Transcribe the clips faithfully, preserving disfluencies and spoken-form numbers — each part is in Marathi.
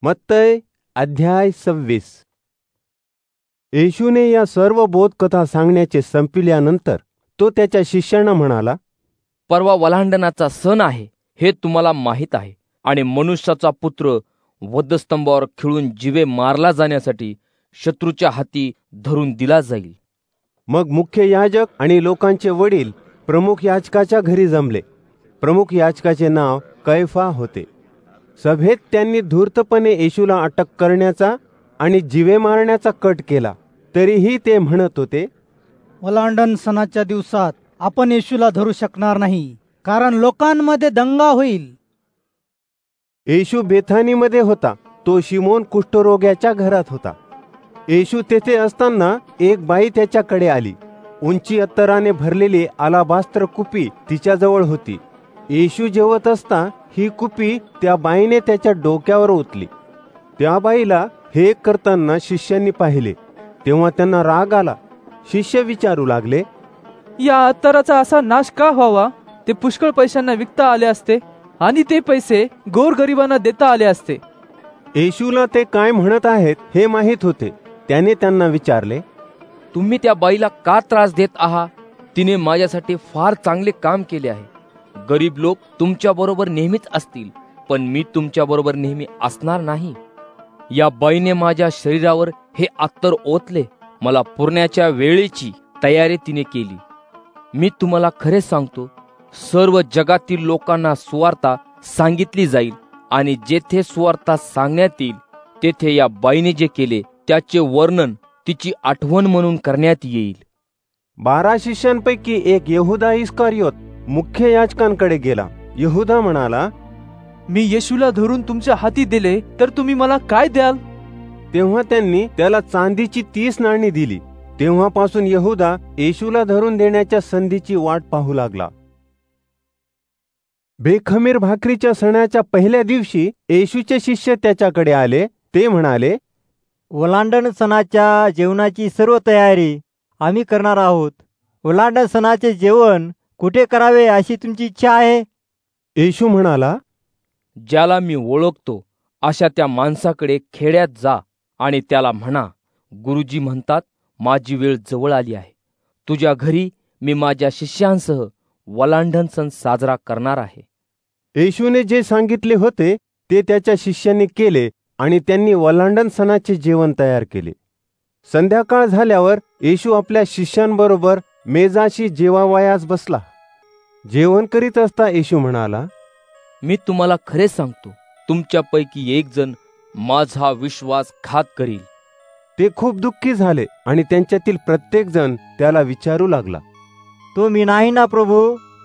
मत्तय अध्याय सव्वीस. येशूने या सर्व बोधकथा सांगण्याचे संपल्यानंतर तो त्याच्या शिष्यांना म्हणाला, परवा वल्हांडणाचा सण आहे हे तुम्हाला माहीत आहे, आणि मनुष्याचा पुत्र वधस्तंभावर खिळून जीवे मारला जाण्यासाठी शत्रूच्या हाती धरून दिला जाईल. मग मुख्य याजक आणि लोकांचे वडील प्रमुख याजकाच्या घरी जमले. प्रमुख याजकाचे नाव कैफा होते. सभेत त्यांनी धूर्तपणे येशूला अटक करण्याचा आणि जीवे मारण्याचा कट केला. तरीही ते म्हणत होते, ओलांडण सणाच्या दिवसात आपण येशूला धरू शकणार नाही, कारण लोकांमध्ये दंगा होईल. येशू बेथानीमध्ये होता. तो शिमोन कुष्ठरोग्याच्या घरात होता. येशू तेथे असताना एक बाई त्याच्याकडे आली. उंची अत्तराने भरलेली आलाबास्त्र कुपी तिच्याजवळ होती. येशू जेवत असता ही कुपी त्या बाईने त्याच्या डोक्यावर ओतली. त्या बाईला हे करताना शिष्यांनी पाहिले, तेव्हा त्यांना राग आला. शिष्य विचारू लागले, या अत्तराचा असा नाश का व्हावा? ते पुष्कळ पैशांना विकता आले असते आणि ते पैसे गोरगरिबांना देता आले असते. येशूला ते काय म्हणत आहेत हे माहीत होते. त्याने त्यांना विचारले, तुम्ही त्या बाईला का त्रास देत आहात? तिने माझ्यासाठी फार चांगले काम केले आहे. गरीब लोक तुमच्या बरोबर नेहमीच असतील, पण मी तुमच्या बरोबर नेहमी असणार नाही. या बाईने माझ्या शरीरावर हे अत्तर ओतले. मला पुरण्याच्या वेळेची तयारी तिने केली. मी तुम्हाला खरे सांगतो, सर्व जगातील लोकांना सुवार्ता सांगितली जाईल, आणि जेथे सुवार्ता सांगण्यात येईल तेथे या बाईने जे केले त्याचे वर्णन तिची आठवण म्हणून करण्यात येईल. बारा शिष्यांपैकी एक यहुदा इस्कारियोत मुख्य याजकांकडे गेला. यहुदा म्हणाला, मी येशूला धरून तुमच्या हाती दिले तर तुम्ही मला काय द्याल? तेव्हा त्यांनी त्याला चांदीची तीस नाणी दिली. तेव्हापासून यहुदा येशूला धरून देण्याच्या संधीची वाट पाहू लागला. बेखमीर भाकरीच्या सणाच्या पहिल्या दिवशी येशूचे शिष्य त्याच्याकडे आले. ते म्हणाले, ओलांडण सणाच्या जेवणाची सर्व तयारी आम्ही करणार आहोत. ओलांडण सणाचे जेवण कुठे करावे अशी तुमची इच्छा आहे? येशू म्हणाला, ज्याला मी ओळखतो अशा त्या माणसाकडे खेड्यात जा आणि त्याला म्हणा, गुरुजी म्हणतात, माझी वेळ जवळ आली आहे. तुझ्या घरी मी माझ्या शिष्यांसह वल्हांडण सण साजरा करणार आहे. येशूने जे सांगितले होते ते त्याच्या शिष्यांनी केले आणि त्यांनी वल्हांडण सणाचे जेवण तयार केले. संध्याकाळ झाल्यावर येशू आपल्या शिष्यांबरोबर मेजाशी जेवावयास बसला. जेवण करीत असता येशू म्हणाला, मी तुम्हाला खरे सांगतो, तुमच्यापैकी एक जण माझा विश्वासघात करील. ते खूप दुःखी झाले आणि त्यांच्यातील प्रत्येक जण त्याला विचारू लागला, तो मी नाही ना प्रभू?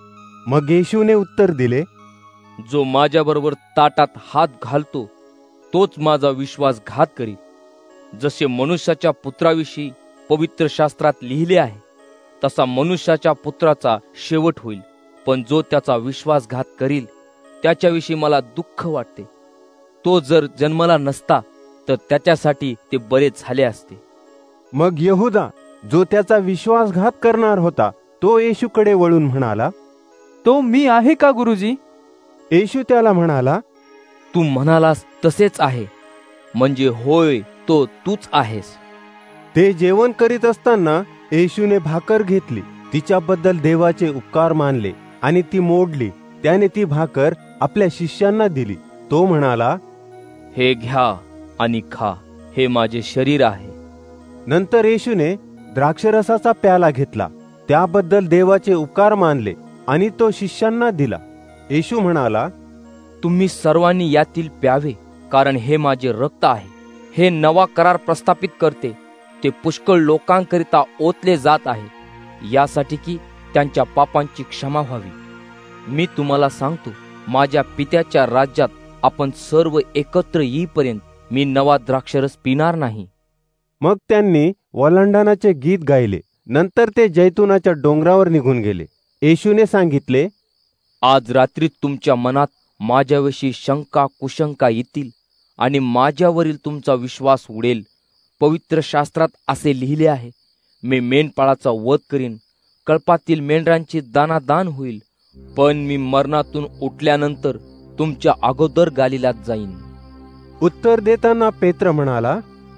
मग येशूने उत्तर दिले, जो माझ्याबरोबर ताटात हात घालतो तोच माझा विश्वासघात करील. जसे मनुष्याच्या पुत्राविषयी पवित्र शास्त्रात लिहिले आहे, तसा मनुष्याच्या पुत्राचा शेवट होईल. पण जो त्याचा विश्वासघात करील त्याच्याविषयी मला दुःख वाटते. तो जर जन्मला नसता तर त्याच्यासाठी ते बरे झाले असते. मग यहुदा, जो त्याचा विश्वासघात करणार होता, तो येशूकडे वळून म्हणाला, तो मी आहे का गुरुजी? येशू त्याला म्हणाला, तू म्हणालास तसेच आहे, म्हणजे होय, तो तूच आहेस. ते जेवण करीत असताना येशूने भाकर घेतली, तिच्याबद्दल देवाचे उपकार मानले आणि ती मोडली. त्याने ती भाकर आपल्या शिष्यांना दिली. तो म्हणाला, हे घ्या आणि खा, हे माझे शरीर आहे. नंतर येशूने द्राक्षरसाचा प्याला घेतला, त्याबद्दल देवाचे उपकार मानले आणि तो शिष्यांना दिला. येशू म्हणाला, तुम्ही सर्वांनी यातील प्यावे, कारण हे माझे रक्त आहे. हे नवा करार प्रस्थापित करते. ते पुष्कळ लोकांकरिता ओतले जात आहे, यासाठी की त्यांच्या पापांची क्षमा व्हावी. मी तुम्हाला सांगतो, माझ्या पित्याच्या राज्यात आपण सर्व एकत्र येईपर्यंत मी नवा द्राक्षरस पिणार नाही. मग त्यांनी वल्हांडणाचे गीत गायले. नंतर ते जैतुनाच्या डोंगरावर निघून गेले. येशूने सांगितले, आज रात्री तुमच्या मनात माझ्याविषयी शंका कुशंका येतील आणि माझ्यावरील तुमचा विश्वास उडेल. पवित्र शास्त्रात असे लिहिले आहे, मी मेंढपाळाचा वध करीन, कळपातील मेंढरांची दानादान होईल. पण मी मरणातून उठल्यानंतर तुमच्या अगोदर गालिलात जाईन. उत्तर देताना पेत्र म्हणाला,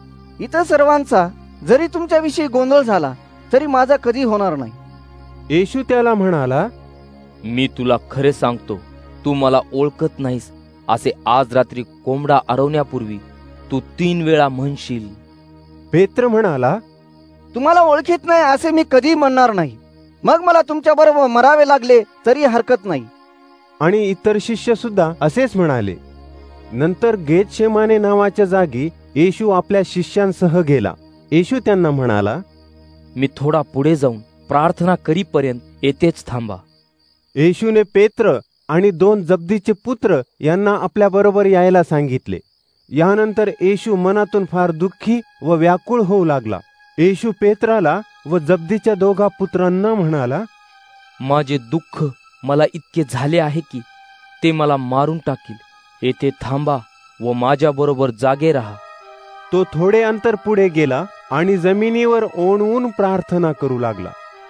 इतर सर्वांचा जरी तुमच्याविषयी गोंधळ झाला तरी माझा कधी होणार नाही. येशू त्याला म्हणाला, मी तुला खरे सांगतो, तू मला ओळखत नाहीस असे आज रात्री कोंबडा आरवण्यापूर्वी तू तीन वेळा म्हणशील. पेत्र म्हणाला, तुम्हाला ओळखीत नाही असे मी कधी म्हणणार नाही. मग मला तुमच्या बरोबर मरावे लागले तरी हरकत नाही. आणि इतर शिष्य सुद्धा असेच म्हणाले. नंतर गेतशेमाने नावाच्या जागी येशू आपल्या शिष्यांसह गेला. येशू त्यांना म्हणाला, मी थोडा पुढे जाऊन प्रार्थना करीपर्यंत येथेच थांबा. येशूने पेत्र आणि दोन जब्दीचे पुत्र यांना आपल्या बरोबर यायला सांगितले. यानंतर येशू मनातून फार दुःखी व व्याकुळ होऊ लागला. येशू पेत्राला व जब्दीच्या दोघा पुत्रांना म्हणाला, माझे दुःख मला इतके झाले आहे की ते मला मारून टाकील. येथे थांबा व माझ्या बरोबर जागे राहा. तो थोडे अंतर पुढे गेला आणि जमिनीवर ओणवून प्रार्थना करू लागला.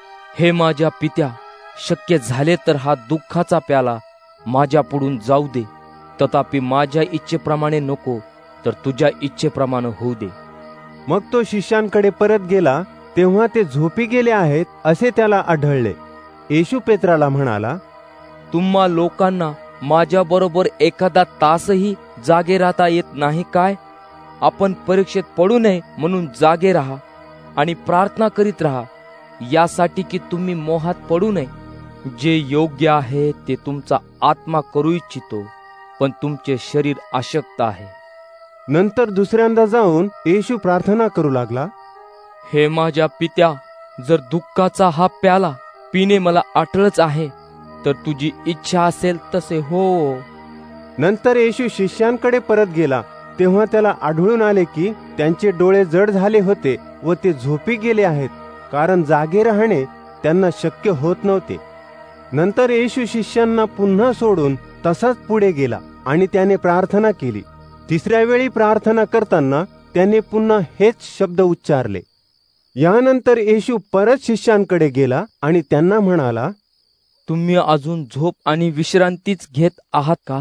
हे माझ्या पित्या, शक्य झाले तर हा दुःखाचा प्याला माझ्या पुढून जाऊ दे. तथापि माझ्या इच्छेप्रमाणे नको तर तुझ्या इच्छेप्रमाणे होऊ दे. मग तो शिष्यांकडे परत गेला तेव्हा ते झोपी गेले आहेत असे त्याला आढळले. येशू पेत्राला म्हणाला, तुम्हा लोकांना माझ्या बरोबर एखादा तासही जागे राहता येत नाही काय? आपण परीक्षेत पडू नये म्हणून जागे राहा आणि प्रार्थना करीत राहा, यासाठी की तुम्ही मोहात पडू नये. जे योग्य आहे ते तुमचा आत्मा करू इच्छितो, पण तुमचे शरीर अशक्त आहे. नंतर दुसऱ्यांदा जाऊन येशू प्रार्थना करू लागला, हे माझ्या पित्या, जर दुःखाचा हा प्याला पिणे मला अटळच आहे तर तुझी इच्छा असेल तसे हो. नंतर येशू शिष्यांकडे परत गेला तेव्हा त्याला आढळून आले की त्यांचे डोळे जड झाले होते व ते झोपी गेले आहेत, कारण जागे राहणे त्यांना शक्य होत नव्हते. नंतर येशू शिष्यांना पुन्हा सोडून तसाच पुढे गेला आणि त्याने प्रार्थना केली. तिसऱ्या वेळी प्रार्थना करताना त्याने पुन्हा हेच शब्द उच्चारले. यानंतर येशू परत शिष्यांकडे गेला आणि त्यांना म्हणाला, तुम्ही अजून झोप आणि विश्रांतीच घेत आहात का?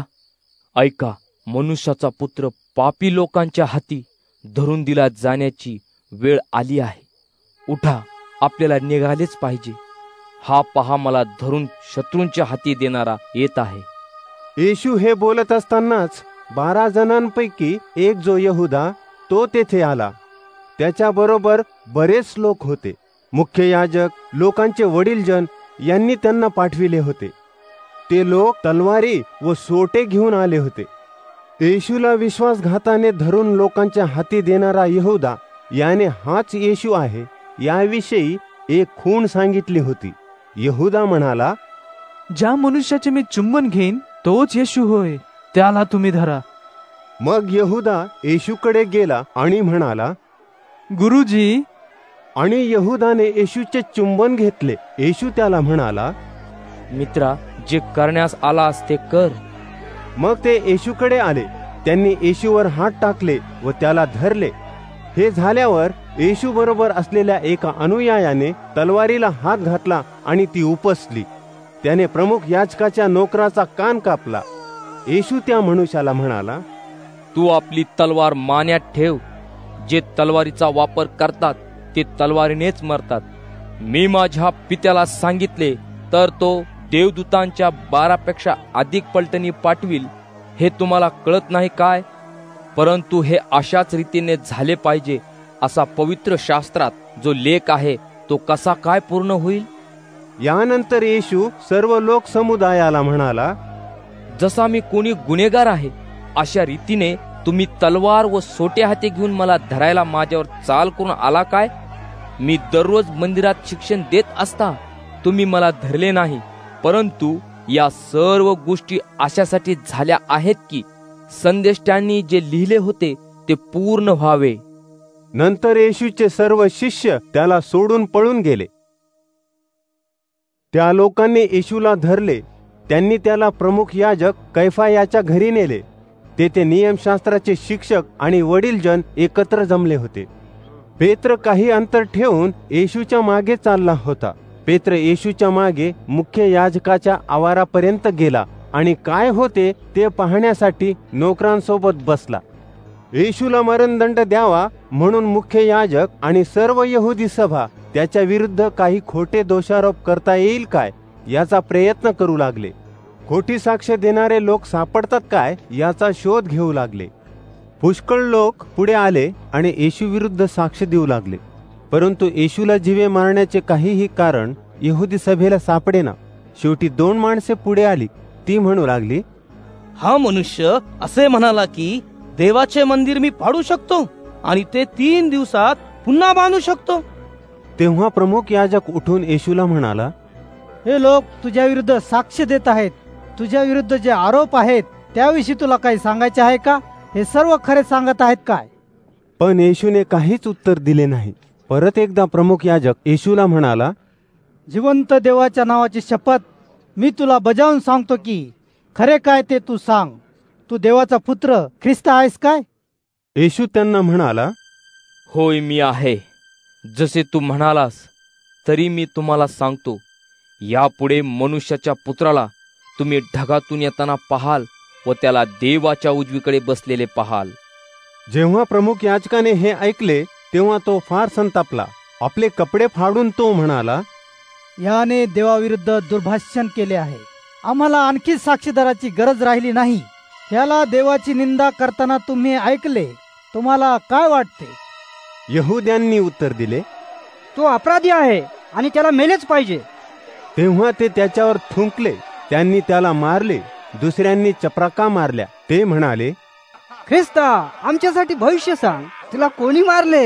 ऐका, मनुष्याचा पुत्र पापी लोकांच्या हाती धरून दिला जाण्याची वेळ आली आहे. उठा, आपल्याला निघालेच पाहिजे. हा पहा, मला धरून शत्रूंच्या हाती देणारा येत आहे. येशू हे बोलत असतानाच बारा जणांपैकी एक जो यहुदा तो तेथे आला. त्याच्या बरोबर बरेच लोक होते. मुख्य याजक, लोकांचे वडीलजन यांनी त्यांना पाठविले होते. ते लोक तलवारी व सोटे घेऊन आले होते. येशूला विश्वासघाताने धरून लोकांच्या हाती देणारा यहुदा याने हाच येशू आहे याविषयी एक खूण सांगितली होती. यहुदा म्हणाला, ज्या मनुष्याचे मी चुंबन घेईन तोच येशू होय, त्याला तुम्ही धरा. मग यहुदा येशूकडे गेला आणि म्हणाला, गुरुजी. आणि यहुदाने येशूचे चुंबन घेतले. येशू त्याला म्हणाला, मित्रा, जे करण्यास आलास ते कर. मग ते येशूकडे आले. त्यांनी येशूवर हात टाकले व त्याला धरले. हे झाल्यावर येशू बरोबर असलेल्या एका अनुयायाने तलवारीला हात घातला आणि ती उपसली. त्याने प्रमुख याजकाच्या नोकराचा कान कापला. येशू त्या मनुष्याला म्हणाला, तू आपली तलवार मान्यात ठेव. जे तलवारीचा वापर करतात ते तलवारीनेच मरतात. मी माझ्या पित्याला सांगितले तर तो देवदूतांच्या बारापेक्षा अधिक पलटणी पाठविल. हे तुम्हाला कळत नाही काय? परंतु हे अशाच रीतीने झाले पाहिजे असा पवित्र शास्त्रात जो लेख आहे तो कसा काय पूर्ण होईल? यानंतर येशू सर्व लोक समुदायाला म्हणाला, जसा मी कोणी गुन्हेगार आहे अशा रीतीने तुम्ही तलवार व सोटे हाती घेऊन मला धरायला माझ्यावर चाल करून आला काय? मी दररोज मंदिरात शिक्षण देत असता तुम्ही मला धरले नाही, परंतु या सर्व गोष्टी अशासाठी झाल्या आहेत की संदेष्टांनी जे लिहिले होते ते पूर्ण व्हावे. नंतर येशूचे सर्व शिष्य त्याला सोडून पळून गेले. त्या लोकांनी येशूला धरले. त्यांनी त्याला प्रमुख याजक कैफा याच्या घरी नेले. तेथे नियमशास्त्राचे शिक्षक आणि वडीलजन एकत्र जमले होते. पेत्र काही अंतर ठेवून येशूच्या मागे चालला होता. पेत्र येशूच्या मागे मुख्य याजकाच्या आवारापर्यंत गेला आणि काय होते ते पाहण्यासाठी नोकरांसोबत बसला. येशूला मरणदंड द्यावा म्हणून मुख्य याजक आणि सर्व यहुदी सभा त्याच्या विरुद्ध काही खोटे दोषारोप करता येईल काय याचा प्रयत्न करू लागले. खोटी साक्ष देणारे लोक सापडतात काय याचा शोध घेऊ लागले. पुष्कळ लोक पुढे आले आणि येशू विरुद्ध साक्ष देऊ लागले, परंतु येशूला जीवे मारण्याचे काहीही कारण यहुदी सभेला सापडेना. शेवटी दोन माणसे पुढे आली. ती म्हणू लागली, हा मनुष्य असे म्हणाला की देवाचे मंदिर मी पाडू शकतो आणि ते तीन दिवसात पुन्हा बांधू शकतो. तेव्हा प्रमुख याजक उठून येशूला म्हणाला, हे लोक तुझ्या विरुद्ध साक्ष देत आहेत. तुझ्या विरुद्ध जे आरोप आहेत त्याविषयी तुला काही सांगायचे आहे का? हे सर्व खरे सांगत आहेत काय? पण येशूने काहीच उत्तर दिले नाही. परत एकदा प्रमुख याजक येशूला म्हणाला, जिवंत देवाच्या नावाची शपथ मी तुला बजावून सांगतो की खरे काय ते तू सांग. तू देवाचा पुत्र ख्रिस्त आहेस काय? येशू त्यांना म्हणाला, होय मी आहे. जसे तू म्हणालास तरी मी तुम्हाला सांगतो, यापुढे मनुष्याच्या पुत्राला तुम्ही ढगातून येताना पाहाल व त्याला देवाच्या उजवीकडे बसलेले पाहाल. जेव्हा प्रमुख याजकाने हे ऐकले तेव्हा तो फार संतापला. आपले कपडे फाडून तो म्हणाला, याने देवाविरुद्ध दुर्भाषण केले आहे. आम्हाला आणखी साक्षीदाराची गरज राहिली नाही. त्याला देवाची निंदा करताना तुम्ही ऐकले. तुम्हाला काय वाटते? यहुद्यांनी उत्तर दिले, तो अपराधी आहे आणि त्याला मेलेच पाहिजे. तेव्हा ते त्याच्यावर थुंकले. त्यांनी त्याला मारले. दुसऱ्यांनी चपराका मारल्या. ते म्हणाले, ख्रिस्ता आमच्यासाठी भविष्य सांग, तुला कोणी मारले?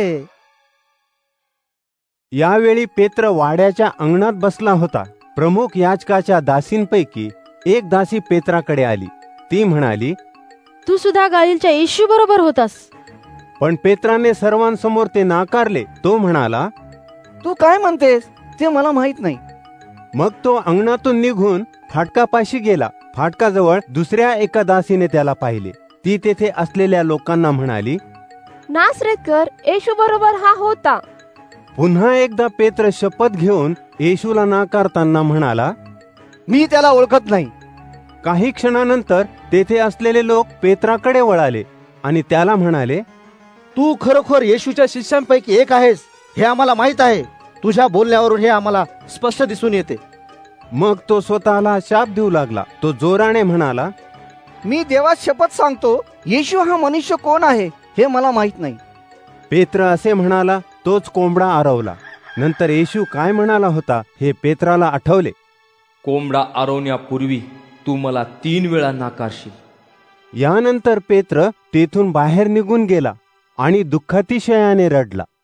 यावेळी पेत्र वाड्याच्या अंगणात बसला होता. प्रमुख याजकाच्या दासींपैकी एक दासी पेत्राकडे आली. ती म्हणाली, तू सुद्धा गालिलच्या येशू बरोबर होतास. पण पेत्राने सर्वांसमोर ते नाकारले. तो म्हणाला, तू काय म्हणतेस ते मला माहित नाही. मग तो अंगणातून निघून फाटकापाशी गेला. फाटकाजवळ दुसऱ्या एका दासीने त्याला पाहिले. ती तेथे असलेल्या लोकांना म्हणाली, नासरेतकर येशू बरोबर हा होता. पुन्हा एकदा पेत्र शपथ घेऊन येशूला नाकारताना म्हणाला, मी त्याला ओळखत नाही. काही क्षणानंतर तेथे असलेले लोक पेत्राकडे वळाले आणि त्याला म्हणाले, तू खरोखर येशूच्या शिष्यांपैकी एक आहेस हे आम्हाला माहित आहे. तुझ्या बोलण्यावरून हे आम्हाला स्पष्ट दिसून येते. मग तो स्वतःला शाप देऊ लागला. तो जोराने म्हणाला, मी देवास शपथ सांगतो, येशू हा मनुष्य कोण आहे हे मला माहित नाही. पेत्र असे म्हणाला, तोच कोंबडा आरवला. नंतर येशू काय म्हणाला होता हे पेत्राला आठवले. कोंबडा आरवण्यापूर्वी तू मला तीन वेळा नाकारशील. यानंतर पेत्र तेथून बाहेर निघून गेला आणि दुःखातिशयाने रडला.